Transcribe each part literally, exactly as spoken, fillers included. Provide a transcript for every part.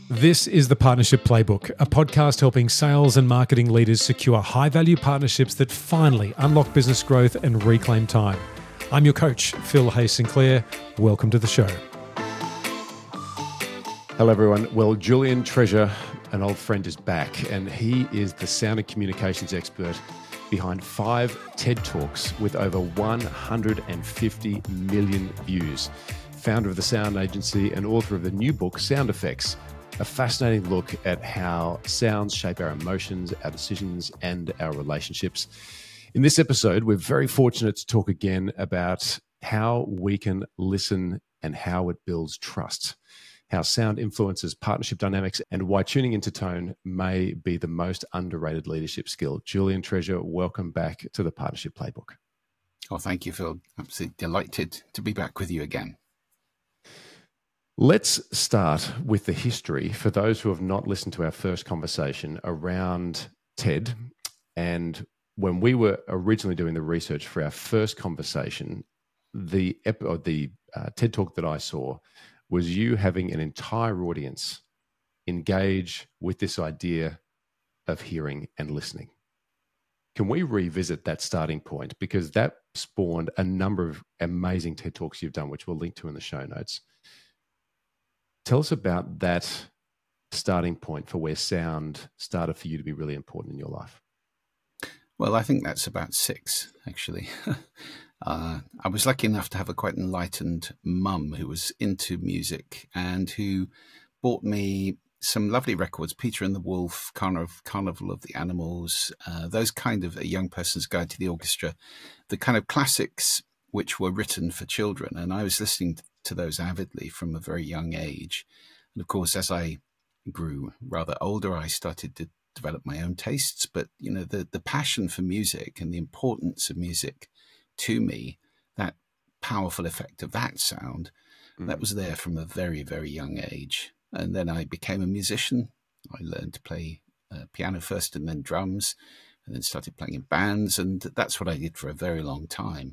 This is the Partnership Playbook, a podcast helping sales and marketing leaders secure high-value partnerships that finally unlock business growth and reclaim time. I'm your coach, Phil Hayes Sinclair. Welcome to the show. Hello, everyone. Well, Julian Treasure, an old friend, is back, and he is the sound and communications expert behind five TED Talks with over one hundred fifty million views. Founder of the Sound Agency and author of the new book, Sound Effects, a fascinating look at how sounds shape our emotions, our decisions, and our relationships. In this episode, we're very fortunate to talk again about how we can listen and how it builds trust, how sound influences partnership dynamics, and why tuning into tone may be the most underrated leadership skill. Julian Treasure, welcome back to the Partnership Playbook. Oh, thank you, Phil. I'm absolutely delighted to be back with you again. Let's start with the history for those who have not listened to our first conversation around TED. And when we were originally doing the research for our first conversation, the ep- or the uh, TED Talk that I saw was you having an entire audience engage with this idea of hearing and listening. Can we revisit that starting point? Because that spawned a number of amazing TED Talks you've done, which we'll link to in the show notes. Tell us about that starting point for where sound started for you to be really important in your life. Well, I think that's about six, actually. uh, I was lucky enough to have a quite enlightened mum who was into music and who bought me some lovely records, Peter and the Wolf, Carnival, Carnival of the Animals, uh, those kind of A Young Person's Guide to the Orchestra, the kind of classics which were written for children. And I was listening to those avidly from a very young age. And of course, as I grew rather older, I started to develop my own tastes. But, you know, the, the passion for music and the importance of music to me, that powerful effect of that sound, mm. that was there from a very, very young age. And then I became a musician. I learned to play uh, piano first and then drums, and then started playing in bands. And that's what I did for a very long time.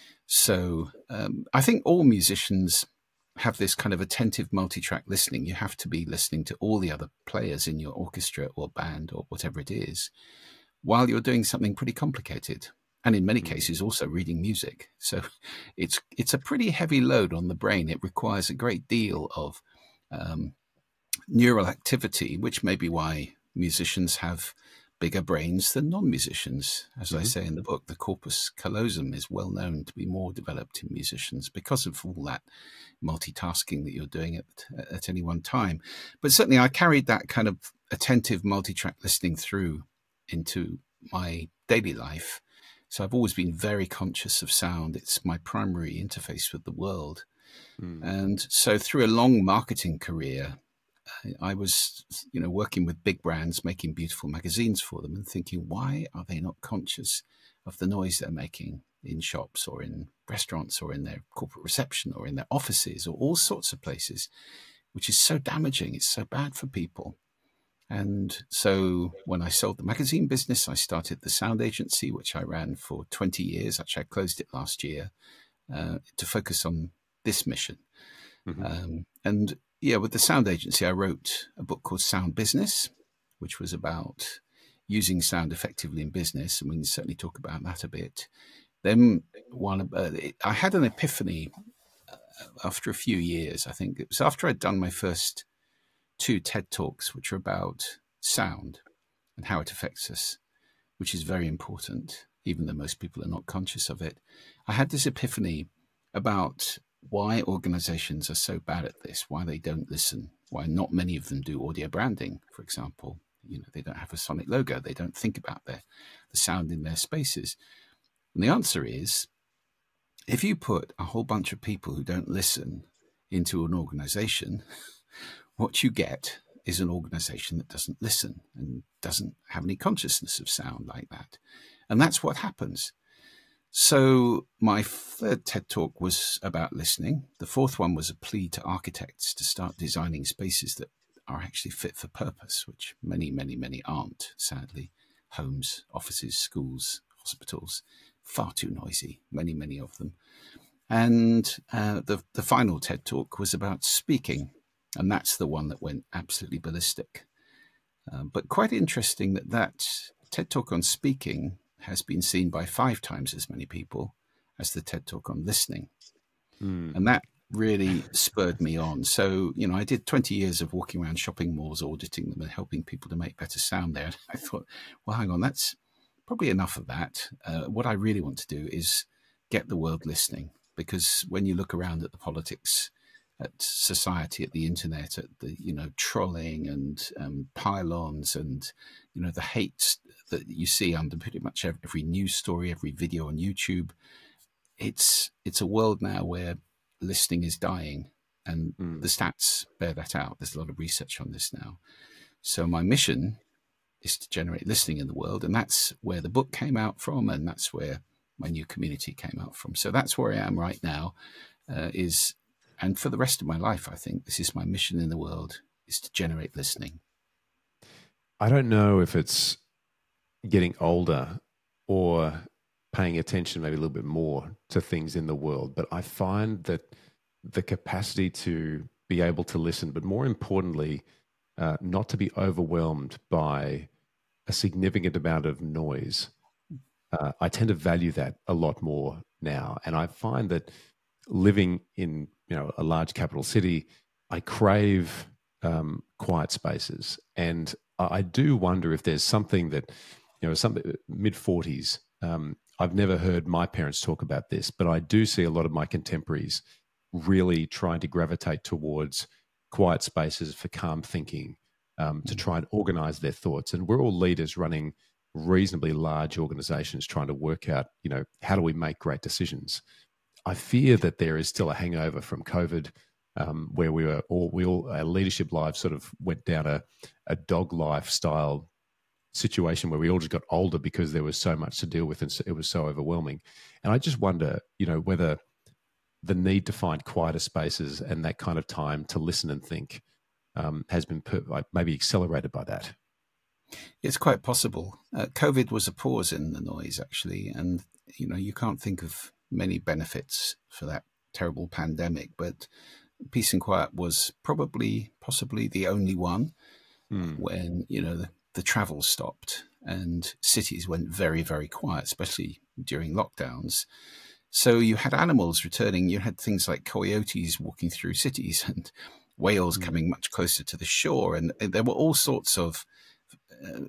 So um, I think all musicians have this kind of attentive multi-track listening. You have to be listening to all the other players in your orchestra or band or whatever it is while you're doing something pretty complicated. And in many cases, also reading music. So it's it's a pretty heavy load on the brain. It requires a great deal of um, neural activity, which may be why musicians have bigger brains than non-musicians. As mm-hmm. I say in the book, the corpus callosum is well known to be more developed in musicians because of all that multitasking that you're doing at, at any one time. But certainly I carried that kind of attentive multi-track listening through into my daily life. So I've always been very conscious of sound. It's my primary interface with the world. Mm. And so through a long marketing career, I was, you know, working with big brands, making beautiful magazines for them and thinking, why are they not conscious of the noise they're making in shops or in restaurants or in their corporate reception or in their offices or all sorts of places, which is so damaging. It's so bad for people. And so when I sold the magazine business, I started the Sound Agency, which I ran for twenty years. Actually, I closed it last year uh, to focus on this mission. Mm-hmm. Um, and yeah, with the Sound Agency, I wrote a book called Sound Business, which was about using sound effectively in business. And we can certainly talk about that a bit. Then one, uh, I had an epiphany uh, after a few years. I think it was after I'd done my first two TED Talks, which are about sound and how it affects us, which is very important, even though most people are not conscious of it. I had this epiphany about why organizations are so bad at this, why they don't listen, why not many of them do audio branding, for example. You know, they don't have a sonic logo. They don't think about their, the sound in their spaces. And the answer is, if you put a whole bunch of people who don't listen into an organization, what you get is an organization that doesn't listen and doesn't have any consciousness of sound like that. And that's what happens. So my third TED Talk was about listening. The fourth one was a plea to architects to start designing spaces that are actually fit for purpose, which many, many, many aren't, sadly. Homes, offices, schools, hospitals, far too noisy, many, many of them. And uh, the, the final TED Talk was about speaking. And that's the one that went absolutely ballistic. Uh, but quite interesting that that TED Talk on speaking has been seen by five times as many people as the TED Talk on listening. Mm. And that really spurred me on. So, you know, I did twenty years of walking around shopping malls, auditing them and helping people to make better sound there. And I thought, well, hang on, that's probably enough of that. Uh, what I really want to do is get the world listening, because when you look around at the politics, at society, at the internet, at the, you know, trolling and um, pylons and, you know, the hate that you see under pretty much every news story, every video on YouTube, it's it's a world now where listening is dying, and Mm. the stats bear that out. There's a lot of research on this now. So my mission is to generate listening in the world, and that's where the book came out from, and that's where my new community came out from. So that's where I am right now, uh, is, and for the rest of my life, I think this is my mission in the world, is to generate listening. I don't know if it's getting older or paying attention maybe a little bit more to things in the world, but I find that the capacity to be able to listen, but more importantly, uh, not to be overwhelmed by a significant amount of noise. Uh, I tend to value that a lot more now. And I find that living in, you know, a large capital city, I crave um, quiet spaces. And I, I do wonder if there's something that, you know, something mid forties, um, I've never heard my parents talk about this, but I do see a lot of my contemporaries really trying to gravitate towards quiet spaces for calm thinking, um, to try and organize their thoughts. And we're all leaders running reasonably large organizations trying to work out, you know, how do we make great decisions? I fear that there is still a hangover from COVID, um, where we were all, we all, our leadership lives sort of went down a, a dog life style situation where we all just got older because there was so much to deal with and it was so overwhelming. And I just wonder, you know, whether the need to find quieter spaces and that kind of time to listen and think um, has been per- like maybe accelerated by that. It's quite possible. Uh, COVID was a pause in the noise, actually. And, you know, you can't think of many benefits for that terrible pandemic, but peace and quiet was probably, possibly the only one mm. when, you know, the, the travel stopped and cities went very, very quiet, especially during lockdowns. So you had animals returning. You had things like coyotes walking through cities and whales mm. coming much closer to the shore. And there were all sorts of uh,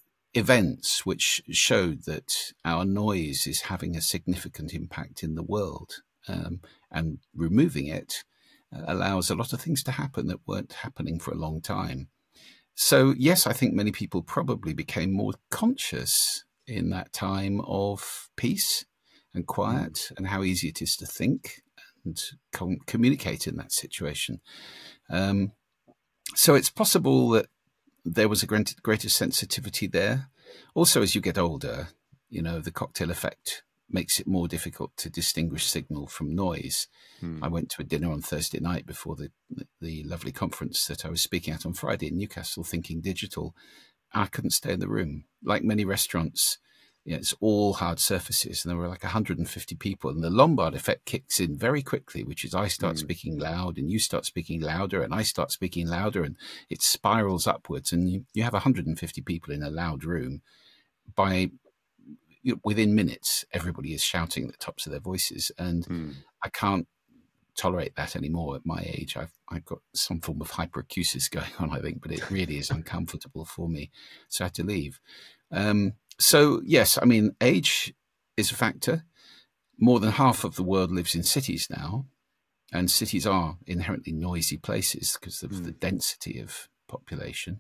events which showed that our noise is having a significant impact in the world. Um, and removing it uh, allows a lot of things to happen that weren't happening for a long time. So, yes, I think many people probably became more conscious in that time of peace and quiet mm. and how easy it is to think and com- communicate in that situation. Um, so it's possible that there was a greater sensitivity there. Also, as you get older, you know, the cocktail effect makes it more difficult to distinguish signal from noise. Hmm. I went to a dinner on Thursday night before the the lovely conference that I was speaking at on Friday in Newcastle, Thinking Digital. I couldn't stay in the room. Like many restaurants, you know, it's all hard surfaces, and there were like one hundred fifty people, and the Lombard effect kicks in very quickly, which is I start hmm. speaking loud, and you start speaking louder, and I start speaking louder, and it spirals upwards, and you, you have one hundred fifty people in a loud room. By within minutes, everybody is shouting at the tops of their voices, and mm. I can't tolerate that anymore at my age. I've I've got some form of hyperacusis going on, I think, but it really is uncomfortable for me, so I had to leave. Um, so yes, I mean, age is a factor. More than half of the world lives in cities now, and cities are inherently noisy places because of mm. the density of population.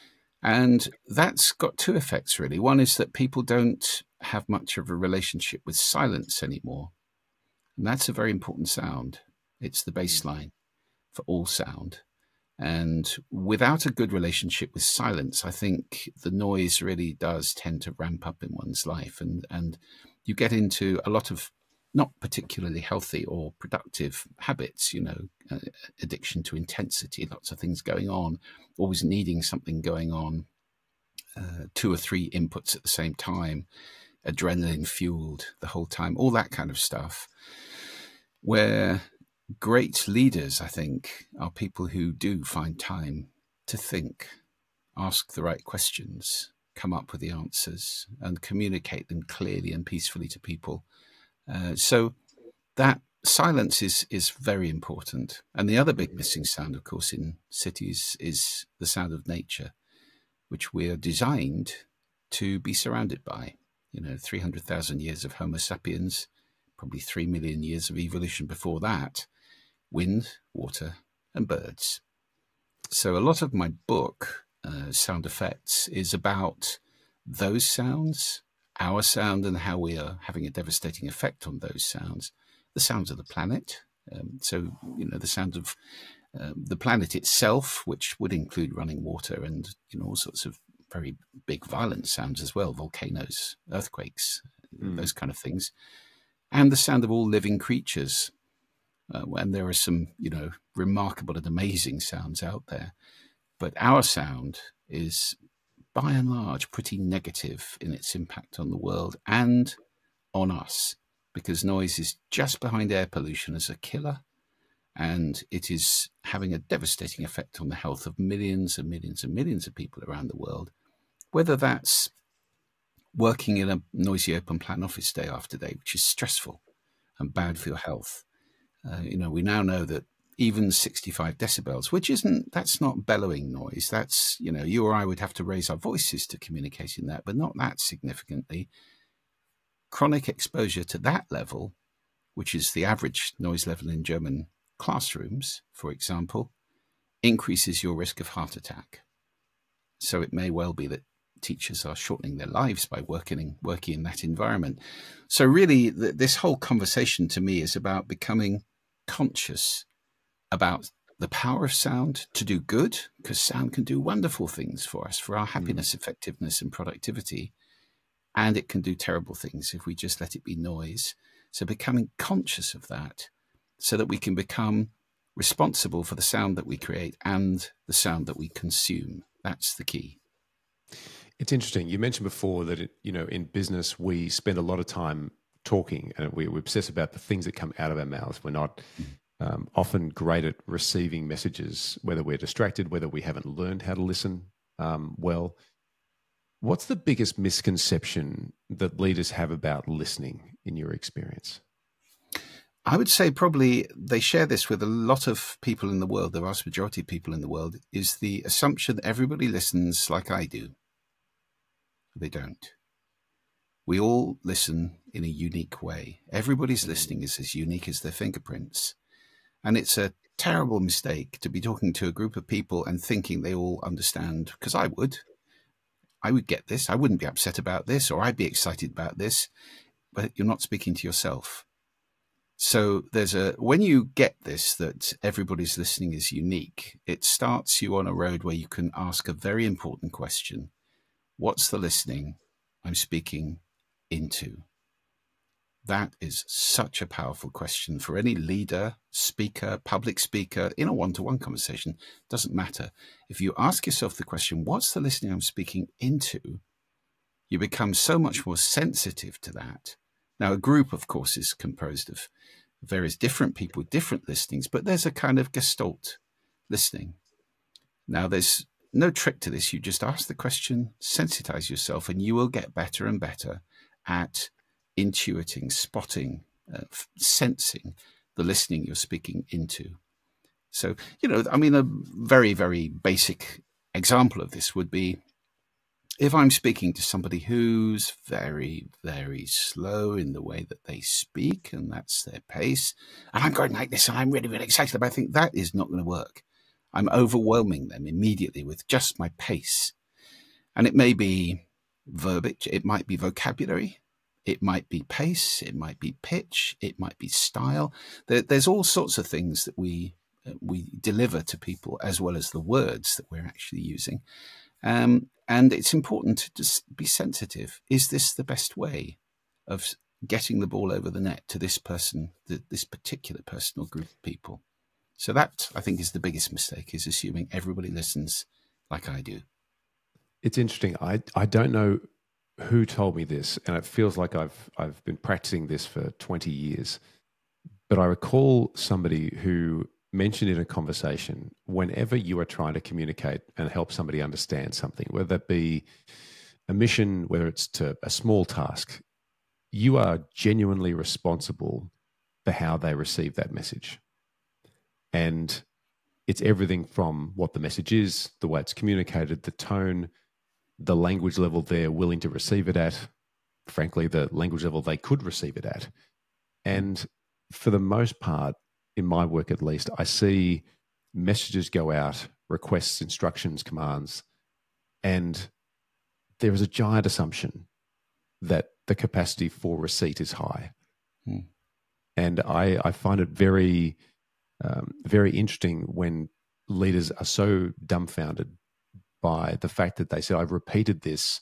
And that's got two effects, really. One is that people don't have much of a relationship with silence anymore. And that's a very important sound. It's the baseline for all sound. And without a good relationship with silence, I think the noise really does tend to ramp up in one's life. And, and you get into a lot of not particularly healthy or productive habits, you know, uh, addiction to intensity, lots of things going on, always needing something going on, uh, two or three inputs at the same time, adrenaline fueled the whole time, all that kind of stuff, where great leaders, I think, are people who do find time to think, ask the right questions, come up with the answers, and communicate them clearly and peacefully to people. Uh, so that silence is is very important. And the other big missing sound, of course, in cities is the sound of nature, which we are designed to be surrounded by. You know, three hundred thousand years of Homo sapiens, probably three million years of evolution before that, wind, water, and birds. So a lot of my book, uh, Sound Effects, is about those sounds, our sound, and how we are having a devastating effect on those sounds. The sounds of the planet. Um, so, you know, the sound of um, the planet itself, which would include running water and, you know, all sorts of very big violent sounds as well, volcanoes, earthquakes, mm. those kind of things. And the sound of all living creatures. Uh, and there are some, you know, remarkable and amazing sounds out there. But our sound is, by and large, pretty negative in its impact on the world and on us, because noise is just behind air pollution as a killer, and it is having a devastating effect on the health of millions and millions and millions of people around the world, whether that's working in a noisy open plan office day after day, which is stressful and bad for your health. Uh, you know, we now know that even sixty-five decibels, which isn't, that's not bellowing noise. That's, you know, you or I would have to raise our voices to communicate in that, but not that significantly. Chronic exposure to that level, which is the average noise level in German classrooms, for example, increases your risk of heart attack. So it may well be that teachers are shortening their lives by working in, working in that environment. So really, th- this whole conversation to me is about becoming conscious about the power of sound to do good, because sound can do wonderful things for us, for our happiness, mm. effectiveness, and productivity. And it can do terrible things if we just let it be noise. So becoming conscious of that so that we can become responsible for the sound that we create and the sound that we consume. That's the key. It's interesting. You mentioned before that, it, you know, in business, we spend a lot of time talking and we, we obsess about the things that come out of our mouths. We're not um, often great at receiving messages, whether we're distracted, whether we haven't learned how to listen um, well. What's the biggest misconception that leaders have about listening in your experience? I would say probably they share this with a lot of people in the world, the vast majority of people in the world, is the assumption that everybody listens like I do. They don't. We all listen in a unique way. Everybody's listening is as unique as their fingerprints. And it's a terrible mistake to be talking to a group of people and thinking they all understand, because I would. I would get this. I wouldn't be upset about this, or I'd be excited about this, but you're not speaking to yourself. So there's a, when you get this, that everybody's listening is unique, it starts you on a road where you can ask a very important question. What's the listening I'm speaking into? That is such a powerful question for any leader, speaker, public speaker, in a one-to-one conversation. Doesn't matter. If you ask yourself the question, what's the listening I'm speaking into? You become so much more sensitive to that. Now, a group, of course, is composed of various different people with different listenings, but there's a kind of gestalt listening. Now, there's no trick to this. You just ask the question, sensitize yourself, and you will get better and better at intuiting, spotting, uh, f- sensing the listening you're speaking into. So, you know, I mean, a very, very basic example of this would be if I'm speaking to somebody who's very, very slow in the way that they speak, and that's their pace, and I'm going like this, and I'm really, really excited about it, I think that is not going to work. I'm overwhelming them immediately with just my pace. And it may be verbiage, it might be vocabulary, it might be pace, it might be pitch, it might be style. There, there's all sorts of things that we uh, we deliver to people, as well as the words that we're actually using. Um, and it's important to just be sensitive. Is this the best way of getting the ball over the net to this person, the, this particular person or group of people? So that, I think, is the biggest mistake, is assuming everybody listens like I do. It's interesting. I, I don't know who told me this, and it feels like I've I've been practicing this for twenty years. But I recall somebody who mentioned in a conversation, whenever you are trying to communicate and help somebody understand something, whether that be a mission, whether it's to a small task, you are genuinely responsible for how they receive that message. And it's everything from what the message is, the way it's communicated, the tone, the language level they're willing to receive it at, frankly, the language level they could receive it at. And for the most part, in my work at least, I see messages go out, requests, instructions, commands, and there is a giant assumption that the capacity for receipt is high. Hmm. And I, I find it very, um, very interesting when leaders are so dumbfounded by the fact that they say, I've repeated this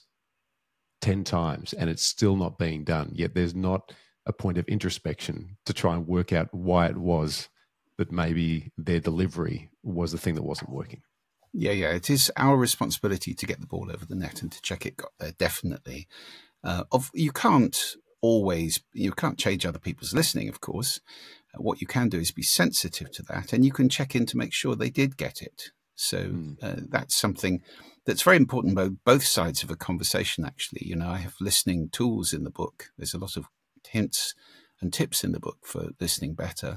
ten times and it's still not being done. Yet there's not a point of introspection to try and work out why it was that maybe their delivery was the thing that wasn't working. Yeah, yeah. It is our responsibility to get the ball over the net and to check it got there, definitely. Uh, of You can't always, you can't change other people's listening, of course. Uh, what you can do is be sensitive to that, and you can check in to make sure they did get it. So mm. uh, that's something that's very important on both sides of a conversation, actually. You know, I have listening tools in the book. There's a lot of hints and tips in the book for listening better.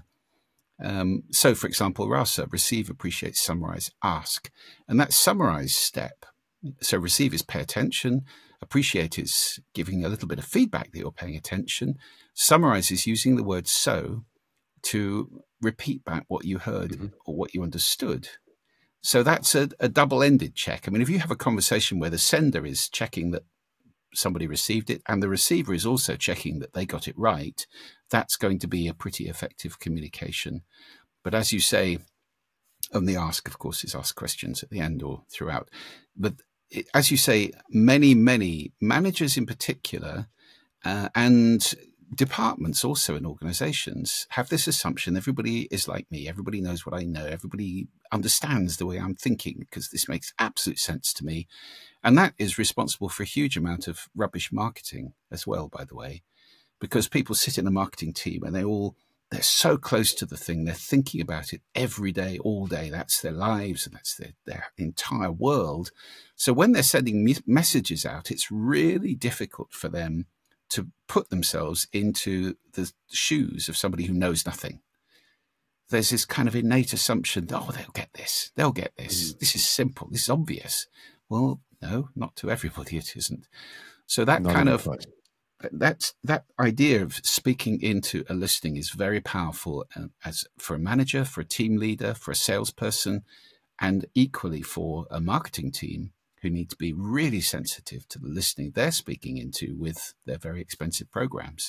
Um, so, for example, RASA, receive, appreciate, summarize, ask. And that summarize step, so receive is pay attention, appreciate is giving a little bit of feedback that you're paying attention, summarize is using the word so to repeat back what you heard mm-hmm. or what you understood. So that's a, a double-ended check. I mean, if you have a conversation where the sender is checking that somebody received it and the receiver is also checking that they got it right, that's going to be a pretty effective communication. But as you say, only ask, of course, is ask questions at the end or throughout. But it, as you say, many, many managers in particular uh, and departments also in organizations have this assumption everybody is like me, everybody knows what I know, everybody understands the way I'm thinking because this makes absolute sense to me. And that is responsible for a huge amount of rubbish marketing as well, by the way, because people sit in a marketing team and they all, they're so close to the thing. They're thinking about it every day, all day. That's their lives and that's their, their entire world. So when they're sending me- messages out, it's really difficult for them to put themselves into the shoes of somebody who knows nothing. There's this kind of innate assumption that, oh, they'll get this. They'll get this. Mm. This is simple. This is obvious. Well, no, not to everybody it isn't. So that not kind of, that's, that idea of speaking into a listening is very powerful uh, as for a manager, for a team leader, for a salesperson, and equally for a marketing team who need to be really sensitive to the listening they're speaking into with their very expensive programs.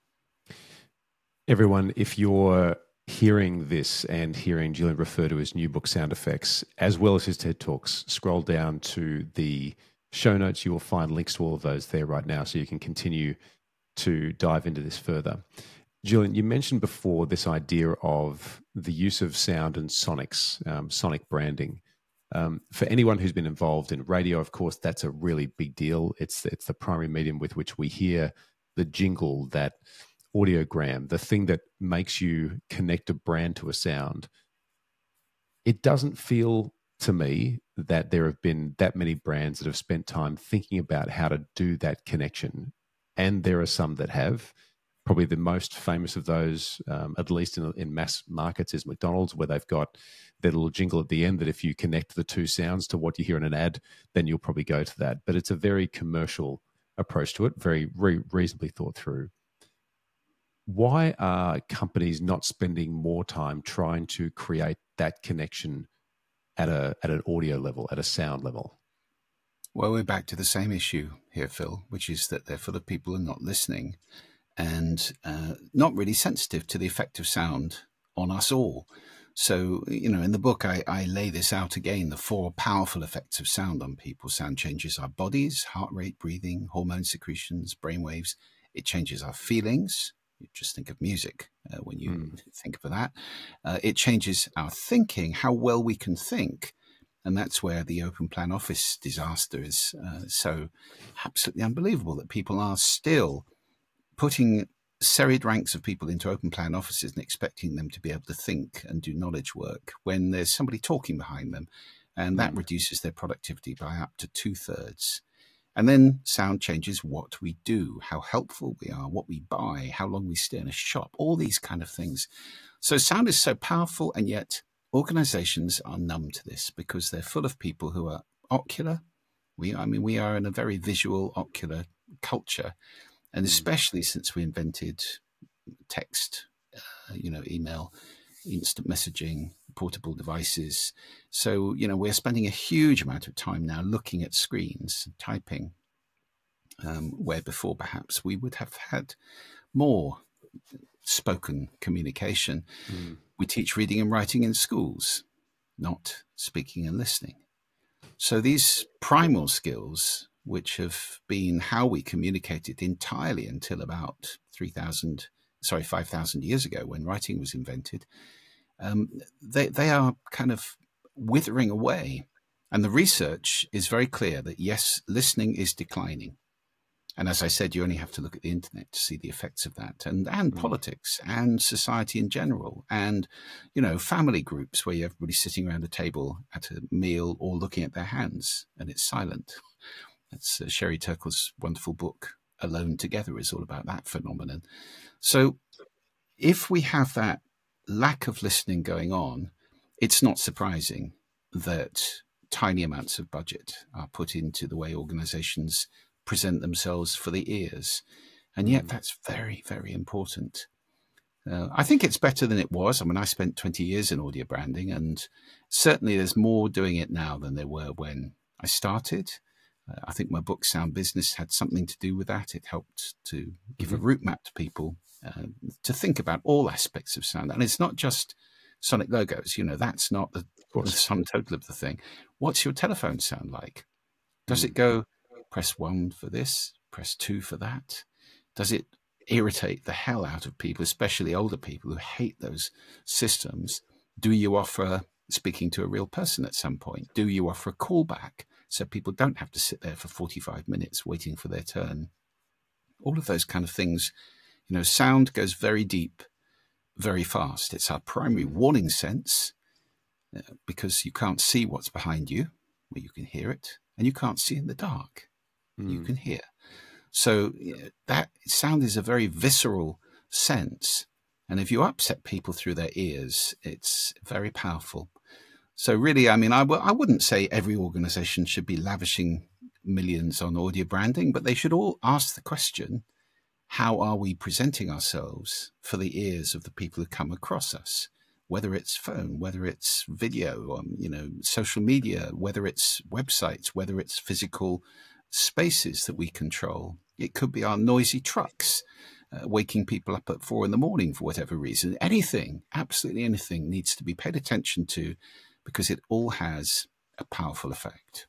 Everyone, if you're hearing this and hearing Julian refer to his new book, Sound Effects, as well as his TED Talks, scroll down to the show notes. You will find links to all of those there right now so you can continue to dive into this further. Julian, you mentioned before this idea of the use of sound and sonics, um, sonic branding. Um, for anyone who's been involved in radio, of course, that's a really big deal. It's it's the primary medium with which we hear the jingle, that audiogram, the thing that makes you connect a brand to a sound. It doesn't feel to me that there have been that many brands that have spent time thinking about how to do that connection. And there are some that have. Probably the most famous of those, um, at least in, in mass markets, is McDonald's, where they've got their little jingle at the end that if you connect the two sounds to what you hear in an ad, then you'll probably go to that. But it's a very commercial approach to it, very re- reasonably thought through. Why are companies not spending more time trying to create that connection at a at an audio level, at a sound level? Well, we're back to the same issue here, Phil, which is that they're full of people who are not listening and uh, not really sensitive to the effect of sound on us all. So, you know, in the book, I, I lay this out again, the four powerful effects of sound on people. Sound changes our bodies, heart rate, breathing, hormone secretions, brainwaves. It changes our feelings. You just think of music uh, when you mm. think of that. Uh, it changes our thinking, how well we can think. And that's where the open plan office disaster is uh, so absolutely unbelievable, that people are still putting serried ranks of people into open plan offices and expecting them to be able to think and do knowledge work when there's somebody talking behind them. And that mm. reduces their productivity by up to two thirds. And then sound changes what we do, how helpful we are, what we buy, how long we stay in a shop, all these kind of things. So sound is so powerful, and yet organizations are numb to this because they're full of people who are ocular. We, I mean, we are in a very visual, ocular culture. And especially since we invented text, uh, you know, email, instant messaging, portable devices. So, you know, we're spending a huge amount of time now looking at screens, typing, um, where before perhaps we would have had more spoken communication. Mm. We teach reading and writing in schools, not speaking and listening. So these primal skills, which have been how we communicated entirely until about three thousand, sorry, five thousand years ago when writing was invented, um, they, they are kind of withering away. And the research is very clear that, yes, listening is declining. And as I said, you only have to look at the internet to see the effects of that, and, and mm. politics and society in general, and, you know, family groups where you have everybody sitting around a table at a meal or looking at their hands and it's silent. That's uh, Sherry Turkle's wonderful book, Alone Together, is all about that phenomenon. So if we have that lack of listening going on, it's not surprising that tiny amounts of budget are put into the way organizations present themselves for the ears. And yet that's very, very important. Uh, I think it's better than it was. I mean, I spent twenty years in audio branding, and certainly there's more doing it now than there were when I started. Uh, I think my book, Sound Business, had something to do with that. It helped to give mm-hmm. a route map to people uh, to think about all aspects of sound. And it's not just sonic logos. You know, that's not the, the sum total of the thing. What's your telephone sound like? Does mm-hmm. it go, press one for this, press two for that? Does it irritate the hell out of people, especially older people who hate those systems? Do you offer speaking to a real person at some point? Do you offer a callback so people don't have to sit there for forty-five minutes waiting for their turn? All of those kind of things. You know, sound goes very deep, very fast. It's our primary warning sense uh, because you can't see what's behind you, where you can hear it, and you can't see in the dark. Mm. You can hear. So you know, that sound is a very visceral sense. And if you upset people through their ears, it's very powerful. So really, I mean, I w- I wouldn't say every organization should be lavishing millions on audio branding, but they should all ask the question, how are we presenting ourselves for the ears of the people who come across us? Whether it's phone, whether it's video, um, you know, social media, whether it's websites, whether it's physical spaces that we control. It could be our noisy trucks, uh, waking people up at four in the morning for whatever reason. Anything, absolutely anything needs to be paid attention to because it all has a powerful effect.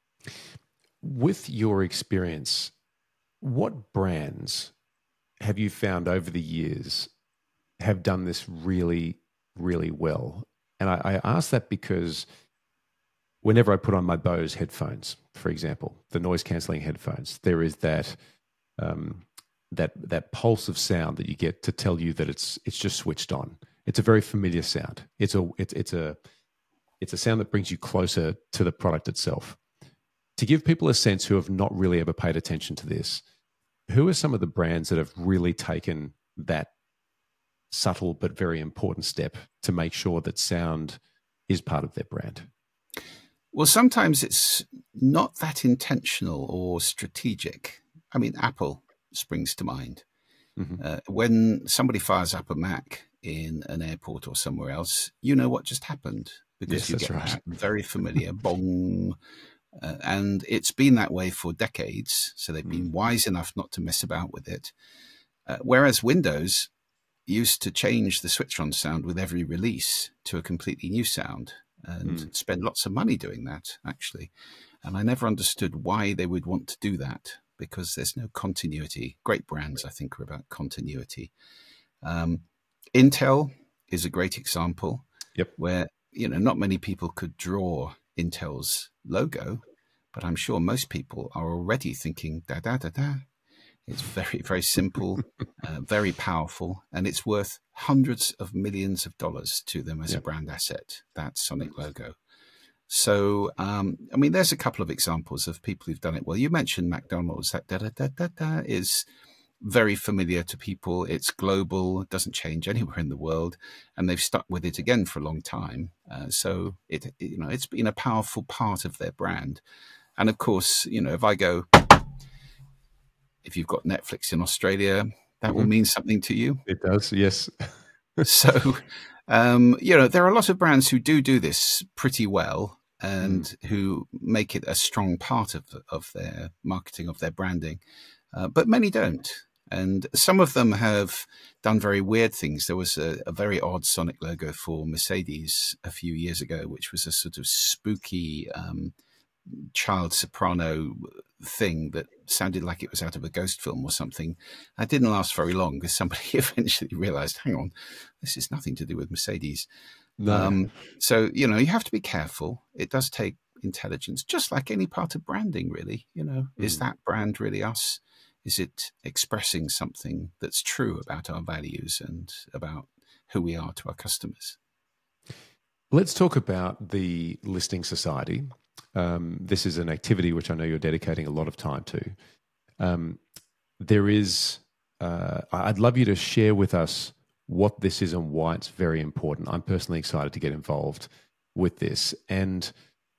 With your experience, what brands have you found over the years have done this really, really well? And I, I ask that because whenever I put on my Bose headphones, for example, the noise cancelling headphones, there is that um, that that pulse of sound that you get to tell you that it's it's just switched on. It's a very familiar sound. It's a it's it's a it's a sound that brings you closer to the product itself. To give people a sense who have not really ever paid attention to this, who are some of the brands that have really taken that subtle but very important step to make sure that sound is part of their brand? Well, sometimes it's not that intentional or strategic. I mean, Apple springs to mind. Mm-hmm. Uh, when somebody fires up a Mac in an airport or somewhere else, you know what just happened because yes, you that's get right. that very familiar bong. Uh, and it's been that way for decades. So they've been mm. wise enough not to mess about with it. Uh, whereas Windows used to change the switch-on sound with every release to a completely new sound. And mm. spend lots of money doing that, actually. And I never understood why they would want to do that because there's no continuity. Great brands, I think, are about continuity. Um, Intel is a great example yep. where, you know, not many people could draw Intel's logo, but I'm sure most people are already thinking, da, da, da, da. It's very, very simple, uh, very powerful, and it's worth hundreds of millions of dollars to them as Yeah. a brand asset, that Sonic logo. So, um, I mean, there's a couple of examples of people who've done it well. You mentioned McDonald's. That da da da da da is very familiar to people. It's global, it doesn't change anywhere in the world, and they've stuck with it again for a long time. Uh, so it, you know, it's been a powerful part of their brand. And of course, you know, if I go, if you've got Netflix in Australia, that mm-hmm. will mean something to you. It does, yes. So, um, you know, there are a lot of brands who do do this pretty well, and mm. who make it a strong part of of their marketing, of their branding, uh, but many don't. And some of them have done very weird things. There was a, a very odd Sonic logo for Mercedes a few years ago, which was a sort of spooky um, child soprano thing that sounded like it was out of a ghost film or something. That didn't last very long because somebody eventually realized, hang on, this is nothing to do with Mercedes. No. Um, so, you know, you have to be careful. It does take intelligence, just like any part of branding, really. You know, mm. is that brand really us? Is it expressing something that's true about our values and about who we are to our customers? Let's talk about the Listening Society. Um, this is an activity which I know you're dedicating a lot of time to. Um, there is, uh, I'd love you to share with us what this is and why it's very important. I'm personally excited to get involved with this. And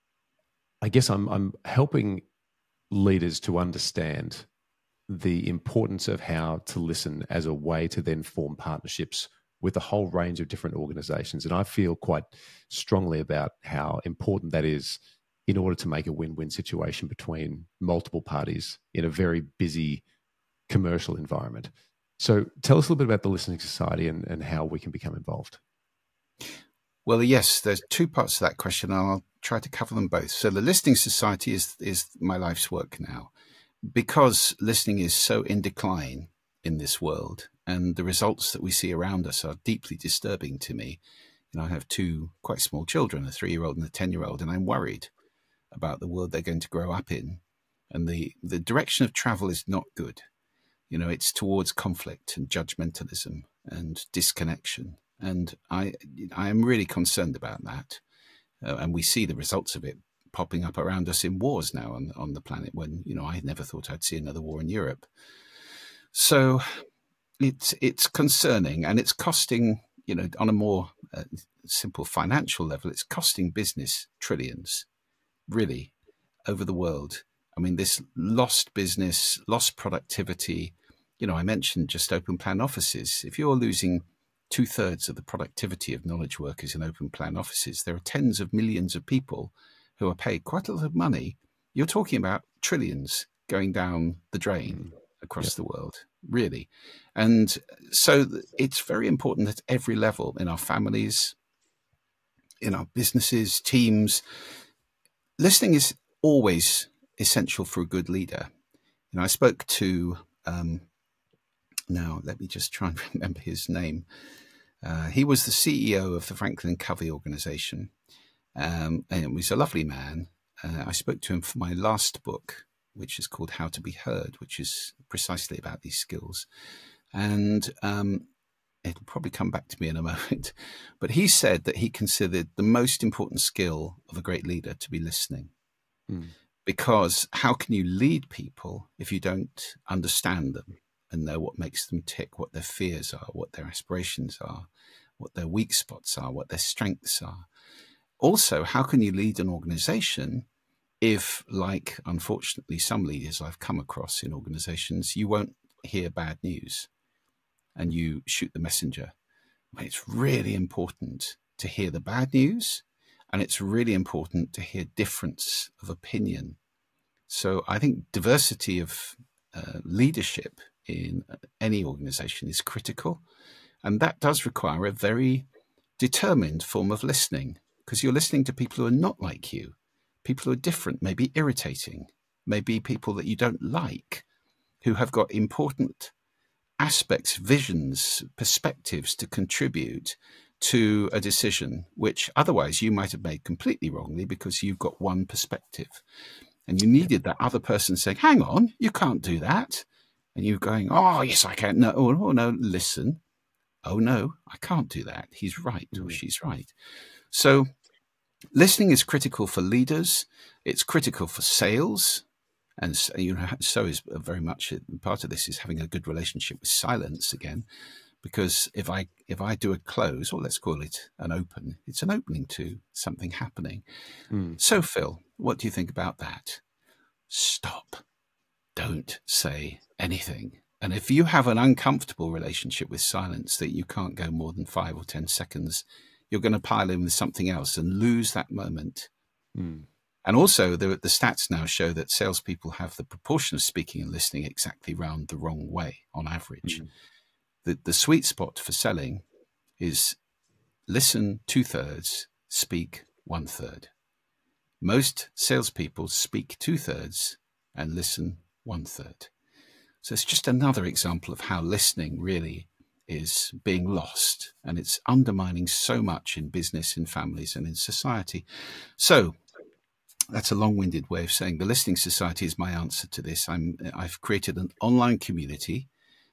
I guess I'm, I'm helping leaders to understand the importance of how to listen as a way to then form partnerships with a whole range of different organizations. And I feel quite strongly about how important that is in order to make a win-win situation between multiple parties in a very busy commercial environment. So tell us a little bit about the Listening Society and, and how we can become involved. Well, yes, there's two parts to that question, and I'll try to cover them both. So the Listening Society is is my life's work now. Because listening is so in decline in this world, and the results that we see around us are deeply disturbing to me. You know, I have two quite small children, a three-year-old and a ten-year-old, and I'm worried about the world they're going to grow up in. And the, the direction of travel is not good. You know, it's towards conflict and judgmentalism and disconnection. And I I am really concerned about that. Uh, and we see the results of it popping up around us in wars now on, on the planet when, you know, I never thought I'd see another war in Europe. So it's, it's concerning, and it's costing, you know, on a more uh, simple financial level, it's costing business trillions, really, over the world. I mean, this lost business, lost productivity. You know, I mentioned just open plan offices. If you're losing two thirds of the productivity of knowledge workers in open plan offices, there are tens of millions of people who are paid quite a lot of money. You're talking about trillions going down the drain across yep. the world, really. And so it's very important at every level, in our families, in our businesses, teams. Listening is always essential for a good leader. You know, I spoke to, um, now let me just try and remember his name. Uh, he was the C E O of the Franklin Covey organization. Um, and he was a lovely man. Uh, I spoke to him for my last book, which is called How to Be Heard, which is precisely about these skills. And um, it'll probably come back to me in a moment. But he said that he considered the most important skill of a great leader to be listening. Mm. Because how can you lead people if you don't understand them and know what makes them tick, what their fears are, what their aspirations are, what their weak spots are, what their strengths are? Also, how can you lead an organization if, like, unfortunately, some leaders I've come across in organizations, you won't hear bad news and you shoot the messenger? Well, it's really important to hear the bad news, and it's really important to hear difference of opinion. So I think diversity of uh, leadership in any organization is critical, and that does require a very determined form of listening. Because you're listening to people who are not like you, people who are different, maybe irritating, maybe people that you don't like, who have got important aspects, visions, perspectives to contribute to a decision, which otherwise you might have made completely wrongly because you've got one perspective. And you needed that other person saying, hang on, you can't do that. And you're going, oh, yes, I can. No, oh, oh, no, listen. Oh, no, I can't do that. He's right or Mm. she's right. So listening is critical for leaders. It's critical for sales. And so, you know, so is very much part of this is having a good relationship with silence again. Because if I if I do a close, or let's call it an open, it's an opening to something happening. Mm. So, Phil, what do you think about that? Stop. Don't say anything. And if you have an uncomfortable relationship with silence that you can't go more than five or ten seconds, you're going to pile in with something else and lose that moment. Mm. And also, the, the stats now show that salespeople have the proportion of speaking and listening exactly round the wrong way on average. Mm. The, the sweet spot for selling is listen two-thirds, speak one-third. Most salespeople speak two-thirds and listen one-third. So it's just another example of how listening really is being lost, and it's undermining so much in business, in families, and in society. So that's a long-winded way of saying the Listening Society is my answer to this. I'm, I've created an online community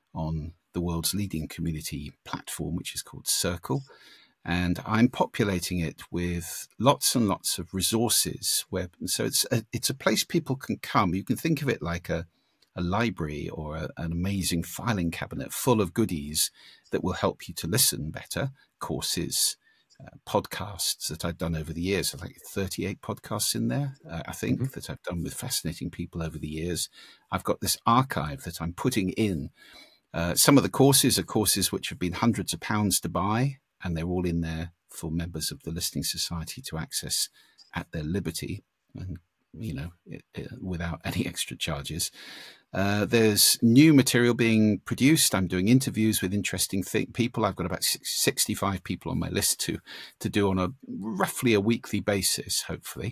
on the world's leading community platform, which is called Circle. And I'm populating it with lots and lots of resources. Where, so it's a, it's a place people can come. You can think of it like a, a library or a, an amazing filing cabinet full of goodies that will help you to listen better, courses, uh, podcasts that I've done over the years. I've like thirty-eight podcasts in there, uh, I think, mm-hmm. that I've done with fascinating people over the years. I've got this archive that I'm putting in. Uh, some of the courses are courses which have been hundreds of pounds to buy, and they're all in there for members of the Listening Society to access at their liberty and, you know, it, it, without any extra charges. Uh, there's new material being produced. I'm doing interviews with interesting th- people. I've got about sixty-five people on my list to, to do on a roughly a weekly basis, hopefully,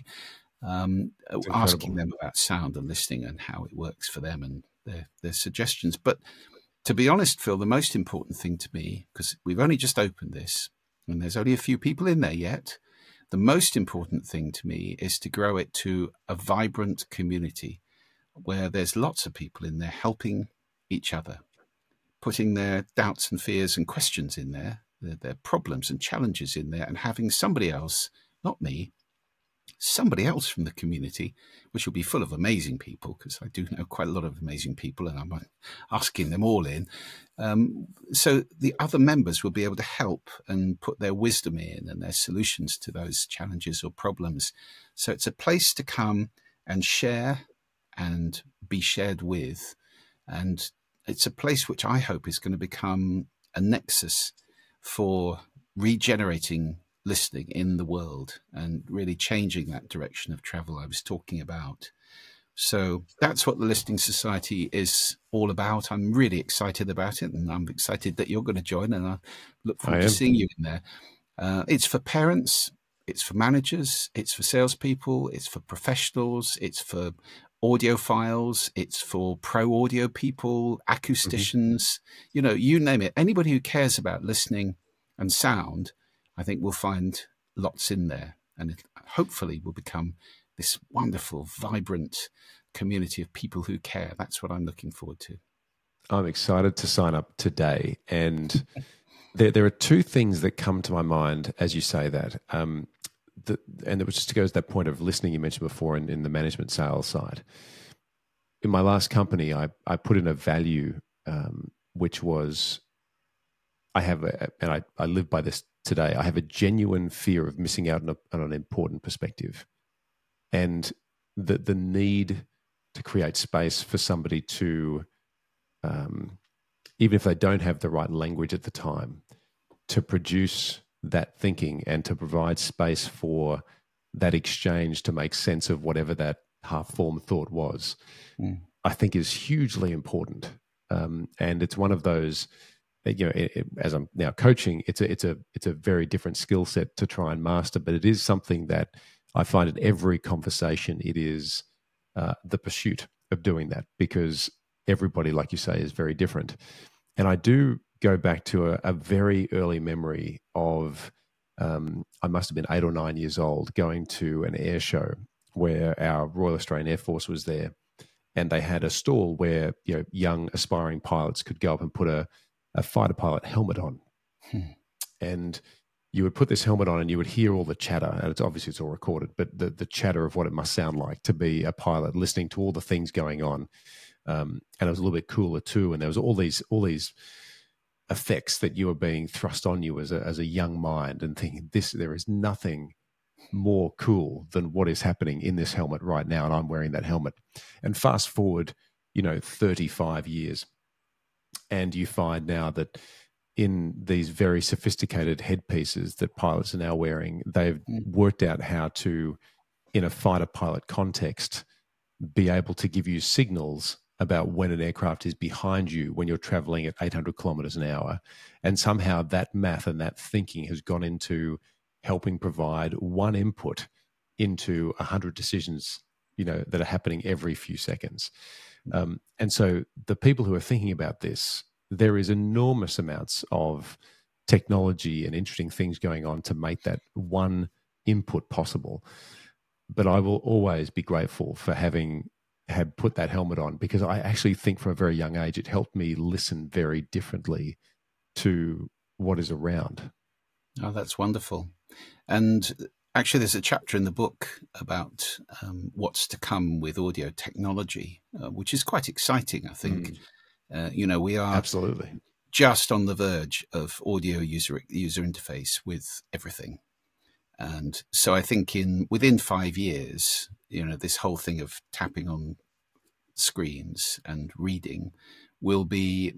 um, asking them about sound and listening and how it works for them and their, their suggestions. But to be honest, Phil, the most important thing to me, because we've only just opened this and there's only a few people in there yet, the most important thing to me is to grow it to a vibrant community where there's lots of people in there helping each other, putting their doubts and fears and questions in there, their, their problems and challenges in there, and having somebody else, not me, somebody else from the community, which will be full of amazing people, because I do know quite a lot of amazing people and I'm asking them all in. Um, so the other members will be able to help and put their wisdom in and their solutions to those challenges or problems. So it's a place to come and share and be shared with. And it's a place which I hope is going to become a nexus for regenerating listening in the world and really changing that direction of travel I was talking about. So that's what the Listening Society is all about. I'm really excited about it, and I'm excited that you're going to join, and I look forward I to am. seeing you in there. Uh, it's for parents, it's for managers, it's for salespeople, it's for professionals, it's for audiophiles, it's for pro audio people, acousticians, mm-hmm. you know, you name it. Anybody who cares about listening and sound, I think we'll find lots in there, and it hopefully will become this wonderful, vibrant community of people who care. That's what I'm looking forward to. I'm excited to sign up today. And there, there are two things that come to my mind as you say that. Um, the, and it was just to go to that point of listening you mentioned before in, in the management sales side. In my last company, I, I put in a value, um, which was, I have, a, and I, I live by this today, I have a genuine fear of missing out on, a, on an important perspective. And the the need to create space for somebody to, um, even if they don't have the right language at the time, to produce that thinking and to provide space for that exchange to make sense of whatever that half-formed thought was, mm. I think is hugely important. Um, and it's one of those, you know, it, it, as I'm now coaching, it's a it's a it's a very different skill set to try and master, but it is something that I find in every conversation, it is uh, the pursuit of doing that, because everybody, like you say, is very different. And I do go back to a, a very early memory of, um, I must have been eight or nine years old, going to an air show where our Royal Australian Air Force was there. and they had a stall where, you know, young aspiring pilots could go up and put a, a fighter pilot helmet on. Hmm. And you would put this helmet on and you would hear all the chatter, and it's obviously it's all recorded, but the, the chatter of what it must sound like to be a pilot listening to all the things going on. Um, and it was a little bit cooler too. And there was all these, all these effects that you were being thrust on you as a, as a young mind, and thinking, this, there is nothing more cool than what is happening in this helmet right now. And I'm wearing that helmet. And fast forward, you know, thirty-five years, and you find now that in these very sophisticated headpieces that pilots are now wearing, they've Mm. worked out how to, in a fighter pilot context, be able to give you signals about when an aircraft is behind you when you're traveling at eight hundred kilometers an hour. And somehow that math and that thinking has gone into helping provide one input into one hundred decisions, you know, that are happening every few seconds. Um, and so the people who are thinking about this, there is enormous amounts of technology and interesting things going on to make that one input possible. But I will always be grateful for having had put that helmet on, because I actually think from a very young age, it helped me listen very differently to what is around. Oh, that's wonderful. And actually, there's a chapter in the book about um, what's to come with audio technology, uh, which is quite exciting, I think. Mm. Uh, you know, we are Absolutely just on the verge of audio user user interface with everything. And so I think in within five years, you know, this whole thing of tapping on screens and reading will be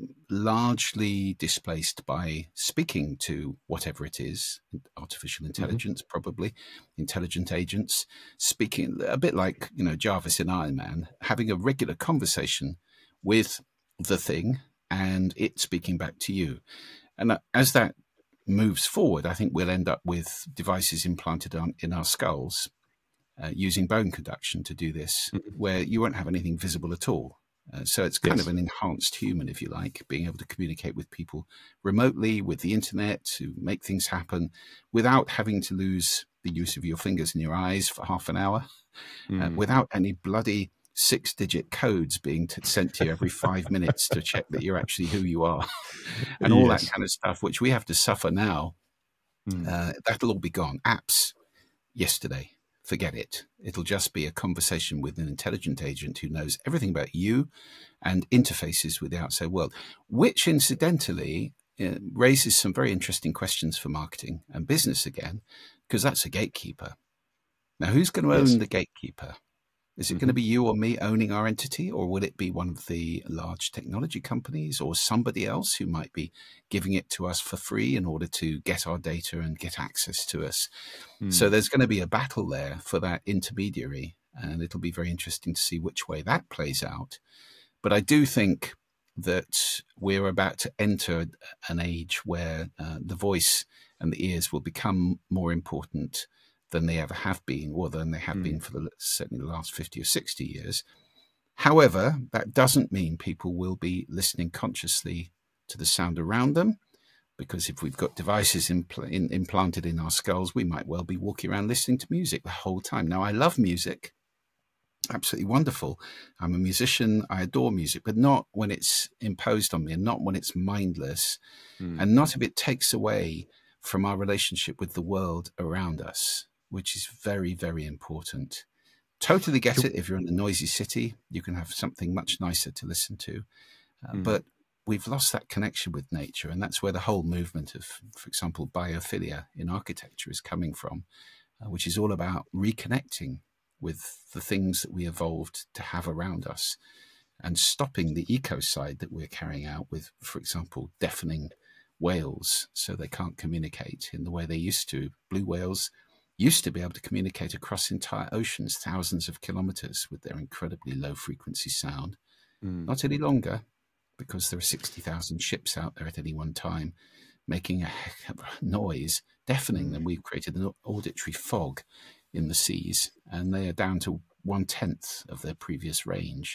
largely displaced by speaking to whatever it is, artificial intelligence, mm-hmm. probably, intelligent agents, speaking a bit like, you know, Jarvis in Iron Man, having a regular conversation with the thing and it speaking back to you. And as that moves forward, I think we'll end up with devices implanted on, in our skulls uh, using bone conduction to do this, mm-hmm. where you won't have anything visible at all. Uh, so it's kind yes. of an enhanced human, if you like, being able to communicate with people remotely, with the internet, to make things happen without having to lose the use of your fingers and your eyes for half an hour, mm. uh, without any bloody six-digit codes being t- sent to you every five minutes to check that you're actually who you are, and all yes. that kind of stuff, which we have to suffer now. Mm. Uh, that'll all be gone. Apps, yesterday. Forget it. It'll just be a conversation with an intelligent agent who knows everything about you and interfaces with the outside world, which incidentally uh, raises some very interesting questions for marketing and business again, because that's a gatekeeper. Now, who's going to own yes. the gatekeeper? Is it mm-hmm. going to be you or me owning our entity, or will it be one of the large technology companies or somebody else who might be giving it to us for free in order to get our data and get access to us? Mm. So there's going to be a battle there for that intermediary, and it'll be very interesting to see which way that plays out. But I do think that we're about to enter an age where uh, the voice and the ears will become more important than they ever have been, or than they have mm. been for the, certainly the last fifty or sixty years. However, that doesn't mean people will be listening consciously to the sound around them, because if we've got devices impl- in, implanted in our skulls, we might well be walking around listening to music the whole time. Now, I love music. Absolutely wonderful. I'm a musician. I adore music, but not when it's imposed on me, and not when it's mindless, mm. and not if it takes away from our relationship with the world around us, which is very, very important. Totally get it. If you're in a noisy city, you can have something much nicer to listen to. Uh, mm. But we've lost that connection with nature. And that's where the whole movement of, for example, biophilia in architecture is coming from, uh, which is all about reconnecting with the things that we evolved to have around us and stopping the ecocide that we're carrying out with, for example, deafening whales so they can't communicate in the way they used to. Blue whales used to be able to communicate across entire oceans, thousands of kilometers, with their incredibly low frequency sound. Mm. Not any longer, because there are sixty thousand ships out there at any one time making a heck of a noise, deafening them. We've created an auditory fog in the seas, and they are down to one-tenth of their previous range.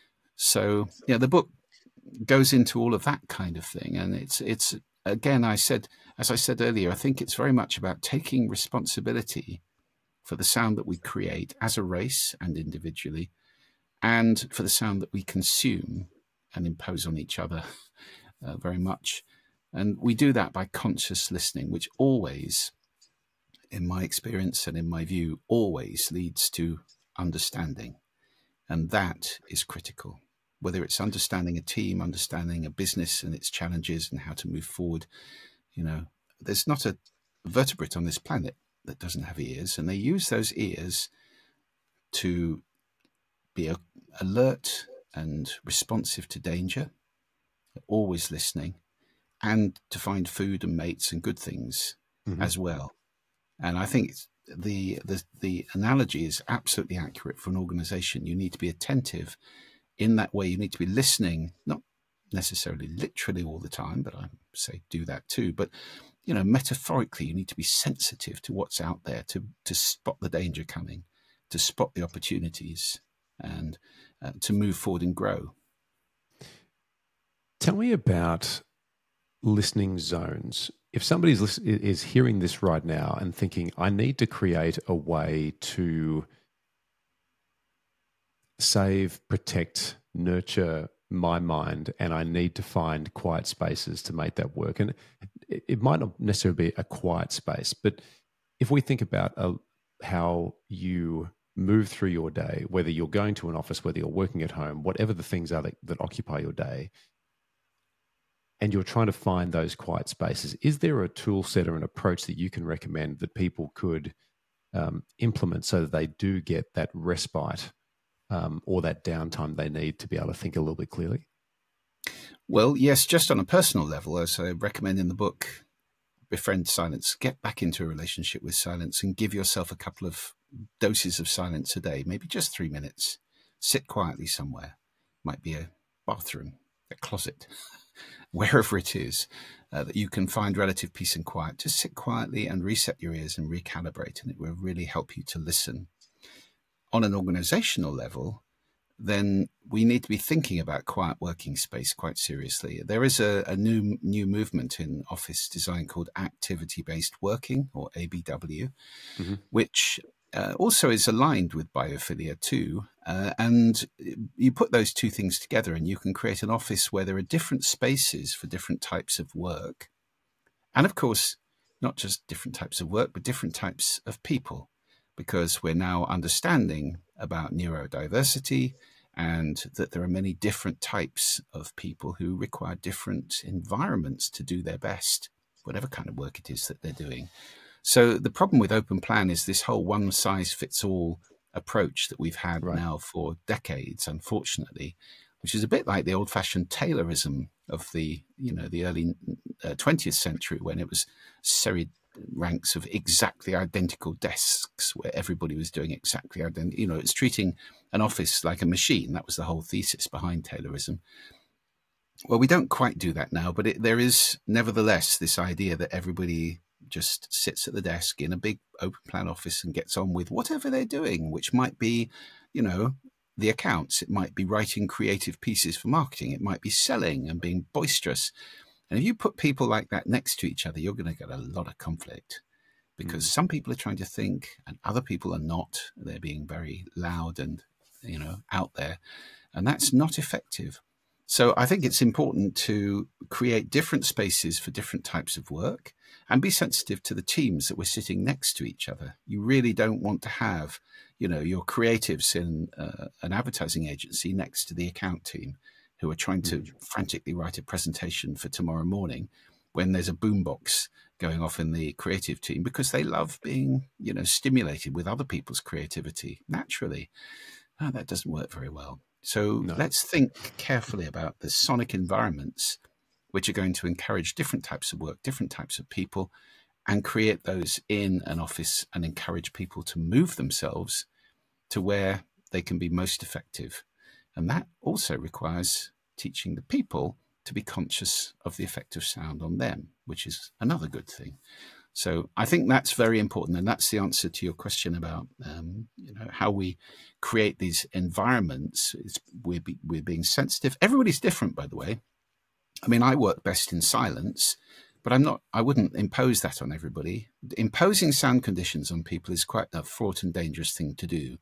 So, yeah, the book goes into all of that kind of thing. And it's, it's again, I said, as I said earlier, I think it's very much about taking responsibility for the sound that we create as a race and individually, and for the sound that we consume and impose on each other uh, very much. And we do that by conscious listening, which always, in my experience and in my view, always leads to understanding. And that is critical. Whether it's understanding a team, understanding a business and its challenges and how to move forward, you know, there's not a vertebrate on this planet that doesn't have ears, and they use those ears to be alert and responsive to danger, always listening, and to find food and mates and good things mm-hmm. as well. And I think the, the the analogy is absolutely accurate for an organization. You need to be attentive in that way. You need to be listening, not necessarily literally all the time, but I say do that too. But, you know, metaphorically, you need to be sensitive to what's out there, to, to spot the danger coming, to spot the opportunities, and uh, to move forward and grow. Tell me about listening zones. If somebody's is hearing this right now and thinking, I need to create a way to save, protect, nurture my mind, and I need to find quiet spaces to make that work. And it, it might not necessarily be a quiet space, but if we think about a, how you move through your day, whether you're going to an office, whether you're working at home, whatever the things are that, that occupy your day, and you're trying to find those quiet spaces, is there a tool set or an approach that you can recommend that people could um, implement so that they do get that respite um, or that downtime they need to be able to think a little bit clearly? Well, yes, just on a personal level, as I recommend in the book, Befriend Silence. Get back into a relationship with silence and give yourself a couple of doses of silence a day, maybe just three minutes. Sit quietly somewhere. Might be a bathroom, a closet, wherever it is uh, that you can find relative peace and quiet. Just sit quietly and reset your ears and recalibrate, and it will really help you to listen. On an organizational level, then we need to be thinking about quiet working space quite seriously. There is a, a new new movement in office design called activity-based working, or A B W, mm-hmm. which uh, also is aligned with biophilia too. Uh, and you put those two things together and you can create an office where there are different spaces for different types of work. And of course, not just different types of work, but different types of people, because we're now understanding about neurodiversity and that there are many different types of people who require different environments to do their best, whatever kind of work it is that they're doing. So the problem with open plan is this whole one size fits all approach that we've had right. now for decades, unfortunately, which is a bit like the old fashioned Taylorism of the, you know, the early uh, twentieth century, when it was serried ranks of exactly identical desks where everybody was doing exactly identical. You know, it's treating an office like a machine. That was the whole thesis behind Taylorism. Well, we don't quite do that now, but it, there is nevertheless this idea that everybody just sits at the desk in a big open plan office and gets on with whatever they're doing, which might be, you know, the accounts. It might be writing creative pieces for marketing. It might be selling and being boisterous. And if you put people like that next to each other, you're going to get a lot of conflict, because mm. some people are trying to think and other people are not. They're being very loud and, you know, out there, and that's not effective. So I think it's important to create different spaces for different types of work and be sensitive to the teams that we're sitting next to each other. You really don't want to have, you know, your creatives in uh, an advertising agency next to the account team who are trying to mm. frantically write a presentation for tomorrow morning when there's a boombox going off in the creative team, because they love being, you know, stimulated with other people's creativity naturally. Oh, that doesn't work very well. So no. let's think carefully about the sonic environments which are going to encourage different types of work, different types of people, and create those in an office and encourage people to move themselves to where they can be most effective. And that also requires teaching the people to be conscious of the effect of sound on them, which is another good thing. So I think that's very important. And that's the answer to your question about, um, you know, how we create these environments. It's, we're, be, we're being sensitive. Everybody's different, by the way. I mean, I work best in silence, but I'm not, I wouldn't impose that on everybody. Imposing sound conditions on people is quite a fraught and dangerous thing to do,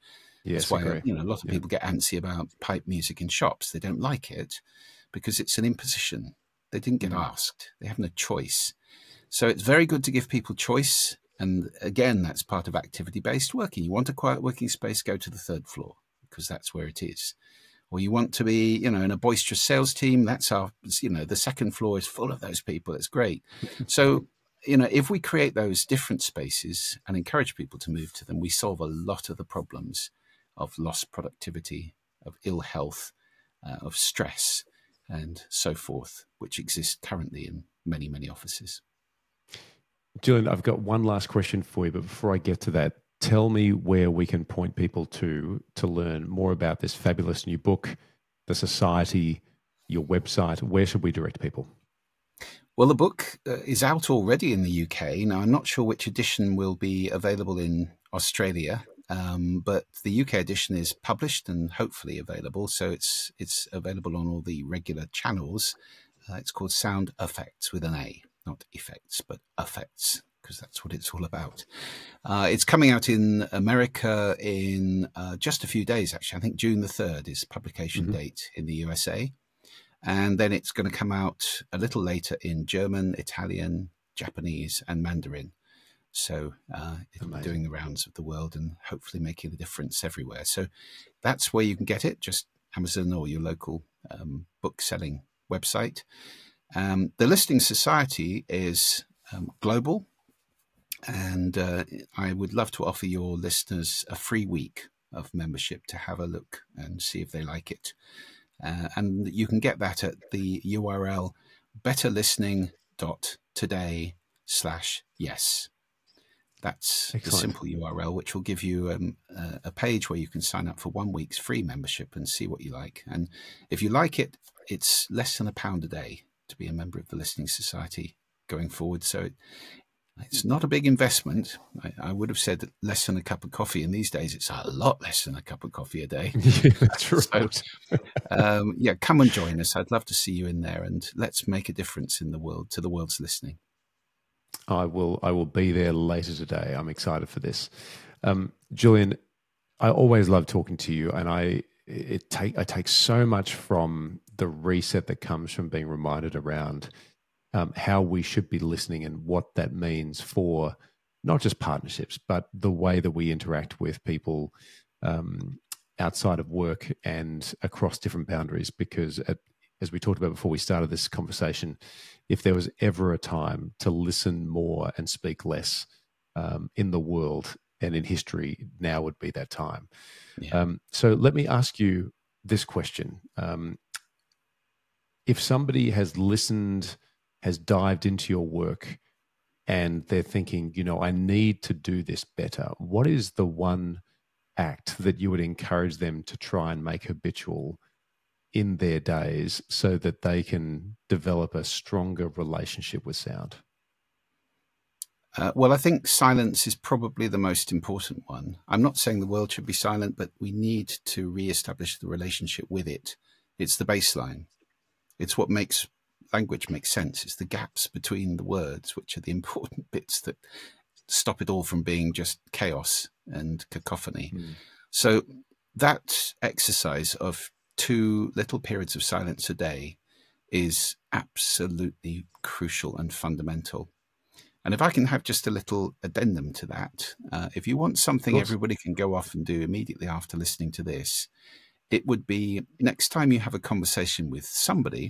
That's Yes, why, uh, agree. you know, a lot of Yeah. people get antsy about pipe music in shops. They don't like it because it's an imposition. They didn't get Mm. asked. They have no choice. So it's very good to give people choice. And again, that's part of activity-based working. You want a quiet working space, go to the third floor because that's where it is. Or you want to be, you know, in a boisterous sales team, that's our, you know, the second floor is full of those people. It's great. So, you know, if we create those different spaces and encourage people to move to them, we solve a lot of the problems of lost productivity, of ill health, uh, of stress, and so forth, which exist currently in many, many offices. Gillian, I've got one last question for you, but before I get to that, tell me where we can point people to to learn more about this fabulous new book, the Society, your website. Where should we direct people? Well, the book uh, is out already in the U K. Now, I'm not sure which edition will be available in Australia, um, but the U K edition is published and hopefully available. So it's it's available on all the regular channels. Uh, it's called Sound Effects with an A, not effects, but effects, because that's what it's all about. Uh, it's coming out in America in uh, just a few days, actually. I think June the third is publication Mm-hmm. date in the U S A. And then it's going to come out a little later in German, Italian, Japanese, and Mandarin. So uh, it'll be doing the rounds of the world and hopefully making a difference everywhere. So that's where you can get it, just Amazon or your local um, book selling website. Um, the Listening Society is um, global, and uh, I would love to offer your listeners a free week of membership to have a look and see if they like it. Uh, and you can get that at the U R L betterlistening.today slash yes. That's Excellent. the simple U R L, which will give you um, a, a page where you can sign up for one week's free membership and see what you like. And if you like it, it's less than a pound a day to be a member of the Listening Society going forward. So it, it's not a big investment. I, I would have said less than a cup of coffee. And these days, it's a lot less than a cup of coffee a day. Yeah, that's right. So, um, yeah, come and join us. I'd love to see you in there, and let's make a difference in the world to the world's listening. I will. I will be there later today. I'm excited for this, um, Gillian. I always love talking to you, and I it take I take so much from the reset that comes from being reminded around um, how we should be listening and what that means for not just partnerships, but the way that we interact with people um, outside of work and across different boundaries. Because at, as we talked about before we started this conversation, if there was ever a time to listen more and speak less um, in the world and in history, now would be that time. Yeah. Um, so let me ask you this question. Um, if somebody has listened, has dived into your work, and they're thinking, you know, I need to do this better, what is the one act that you would encourage them to try and make habitual in their days so that they can develop a stronger relationship with sound? Uh, well, I think silence is probably the most important one. I'm not saying the world should be silent, but we need to reestablish the relationship with it. It's the baseline. It's what makes language make sense. It's the gaps between the words, which are the important bits that stop it all from being just chaos and cacophony. Mm. So that exercise of two little periods of silence a day is absolutely crucial and fundamental. And if I can have just a little addendum to that, uh, if you want something everybody can go off and do immediately after listening to this, it would be next time you have a conversation with somebody,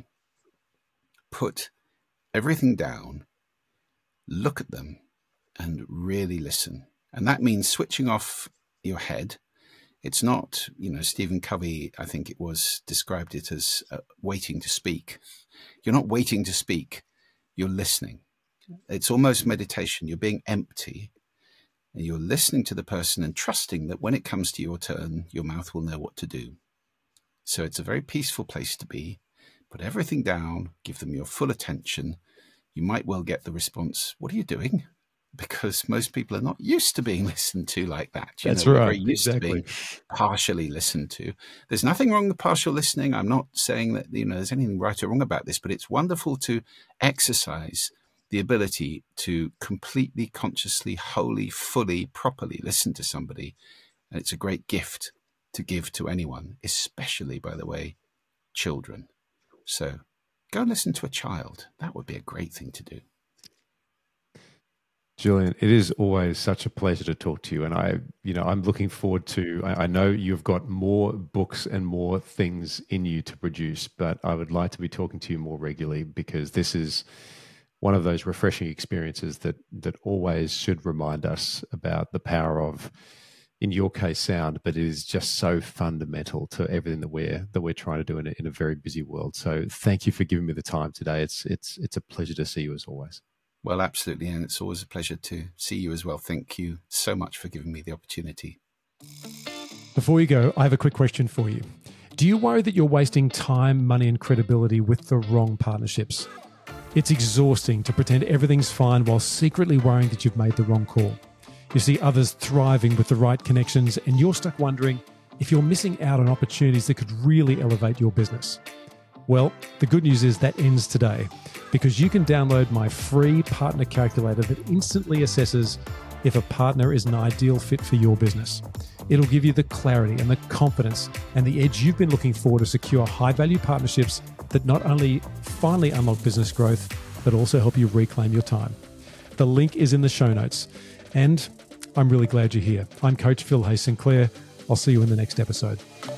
put everything down, look at them, and really listen. And that means switching off your head. It's not, you know, Stephen Covey, I think it was, described it as uh, waiting to speak. You're not waiting to speak. You're listening. It's almost meditation. You're being empty and you're listening to the person and trusting that when it comes to your turn, your mouth will know what to do. So it's a very peaceful place to be. Put everything down, give them your full attention. You might well get the response, "What are you doing?" Because most people are not used to being listened to like that. You That's know, right. We're very used exactly. to being partially listened to. There's nothing wrong with partial listening. I'm not saying that, you know, there's anything right or wrong about this, but it's wonderful to exercise the ability to completely, consciously, wholly, fully, properly listen to somebody. And it's a great gift to give to anyone, especially, by the way, children. So go listen to a child. That would be a great thing to do. Julian, it is always such a pleasure to talk to you. And I, you know, I'm looking forward to, I, I know you've got more books and more things in you to produce, but I would like to be talking to you more regularly, because this is one of those refreshing experiences that, that always should remind us about the power of, in your case, sound, but it is just so fundamental to everything that we're, that we're trying to do in a, in a very busy world. So thank you for giving me the time today. It's, it's, it's a pleasure to see you as always. Well, absolutely. And it's always a pleasure to see you as well. Thank you so much for giving me the opportunity. Before you go, I have a quick question for you. Do you worry that you're wasting time, money, and credibility with the wrong partnerships? It's exhausting to pretend everything's fine while secretly worrying that you've made the wrong call. You see others thriving with the right connections, and you're stuck wondering if you're missing out on opportunities that could really elevate your business. Well, the good news is that ends today, because you can download my free partner calculator that instantly assesses if a partner is an ideal fit for your business. It'll give you the clarity and the confidence and the edge you've been looking for to secure high-value partnerships that not only finally unlock business growth, but also help you reclaim your time. The link is in the show notes. And I'm really glad you're here. I'm Coach Phil Hay Sinclair. I'll see you in the next episode.